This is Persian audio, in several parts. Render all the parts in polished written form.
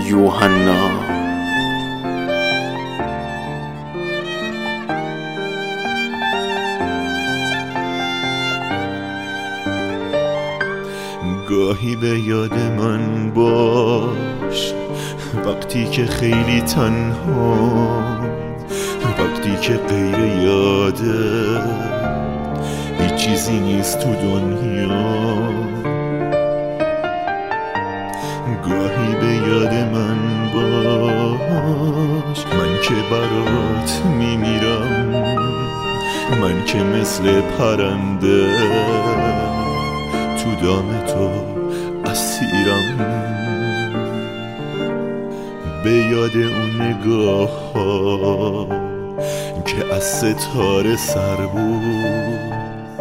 یوحنا. گاهی به یاد من باش وقتی که خیلی تنها، وقتی که غیر یاده هیچ چیزی نیست تو دنیا. گاهی به یاد من باش، من که برات میمیرم، من که مثل پرنده تو دام تو اسیرم. به یاد اون نگاه ها که از ستاره سر بود،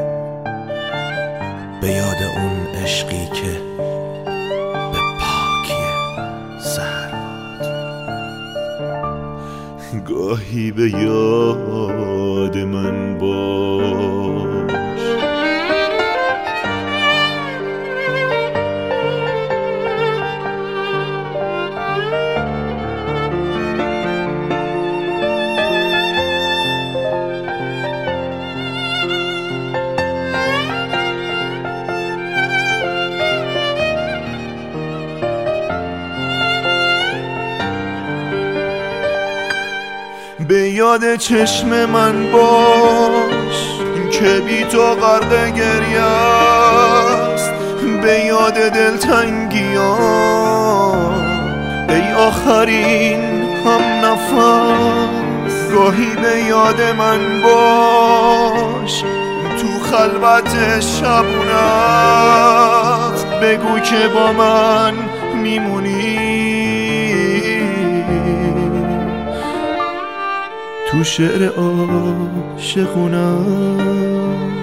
به یاد اون عشقی که به پاکی سر بود. گاهی به یاد من باش. به یاد چشم من باش که بی تو غرق گریه است، به یاد دلتنگیان ای آخرین هم نفس. گاهی به یاد من باش تو خلوت شبونت، بگو که با من میمونی تو شعر عاشقونم.